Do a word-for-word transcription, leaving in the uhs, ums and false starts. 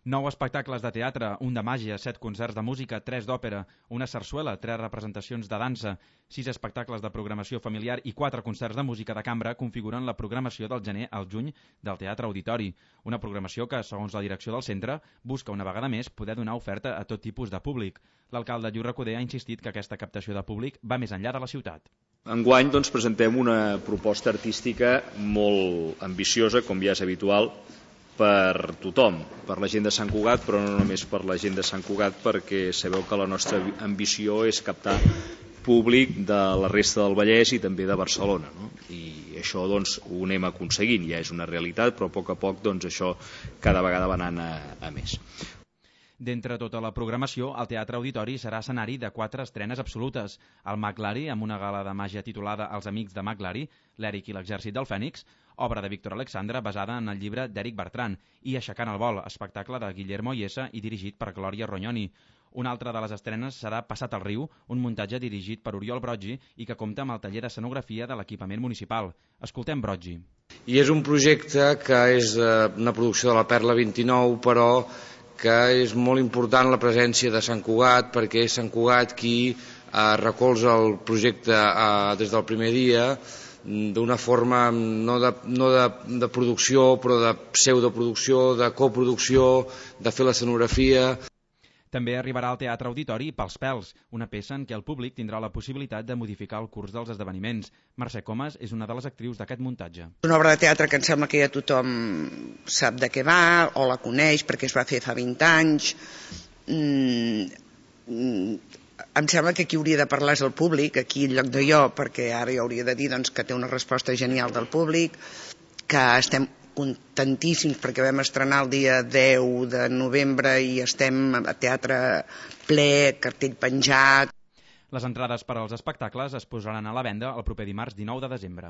Nou espectacles de teatre, un de màgia, set concerts de música, tres d'òpera, una sarsuela, tres representacions de dansa, sis espectacles de programació familiar i quatre concerts de música de cambra configuren la programació del gener al juny del Teatre Auditori. Una programació que, segons la direcció del centre, busca una vegada més poder donar oferta a tot tipus de públic. L'alcalde Lluís Recoder ha insistit que aquesta captació de públic va més enllà de la ciutat. Enguany doncs, presentem una proposta artística molt ambiciosa, com ja és habitual, per tothom, per la gent de Sant Cugat, però no només per la gent de Sant Cugat, perquè sabeu que la nostra ambició és captar públic de la resta del Vallès i també de Barcelona, no? I això doncs, ho anem aconseguint, ja és una realitat, però a poc a poc doncs, això cada vegada va anant a, a més. D'entre tota la programació, el Teatre Auditori serà escenari de quatre estrenes absolutes. El Maglari, amb una gala de màgia titulada Els amics de Maglari, l'Eric i l'exèrcit del Fènix, obra de Víctor Alexandre basada en el llibre d'Eric Bertran, i Aixecant el vol, espectacle de Guillermo Iessa i dirigit per Glòria Rognoni. Una altra de les estrenes serà Passat el riu, un muntatge dirigit per Oriol Broggi i que compta amb el taller d'escenografia de l'equipament municipal. Escoltem Broggi. I és un projecte que és una producció de la Perla vint-i-nou, però que és molt important la presència de Sant Cugat, perquè és Sant Cugat qui eh, recolza el projecte eh, des del primer dia, d'una forma no, de, no de, de producció, però de pseudoproducció, de coproducció, de fer l'escenografia. També arribarà al Teatre Auditori Pels pèls, una peça en què el públic tindrà la possibilitat de modificar el curs dels esdeveniments. Mercè Comas és una de les actrius d'aquest muntatge. Una obra de teatre que em sembla que ja tothom sap de què va, o la coneix perquè es va fer fa vint anys. Mm, em sembla que qui hauria de parlar és el públic, aquí en lloc de jo, perquè ara jo hauria de dir doncs, que té una resposta genial del públic, que estem contentíssims perquè vam estrenar el dia deu de novembre i estem a teatre ple, cartell penjat. Les entrades per als espectacles es posaran a la venda el proper dimarts dinou de desembre.